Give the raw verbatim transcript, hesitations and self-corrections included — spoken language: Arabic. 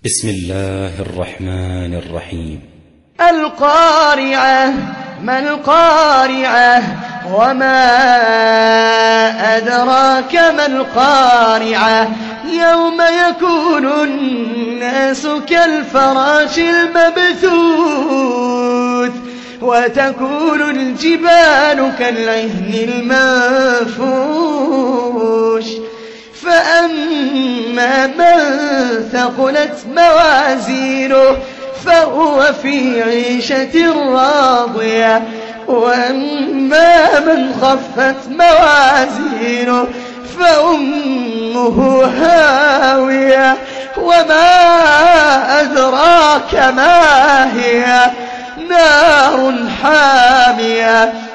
بسم الله الرحمن الرحيم. القارعة. ما القارعة؟ وما أدراك ما القارعة؟ يوم يكون الناس كالفراش المبثوث وتكون الجبال كالعهن المنفوش فأما من ثقلت موازينه فهو في عيشة راضية وأما من خفت موازينه فأمه هاوية وما أدراك ما هي نار حامية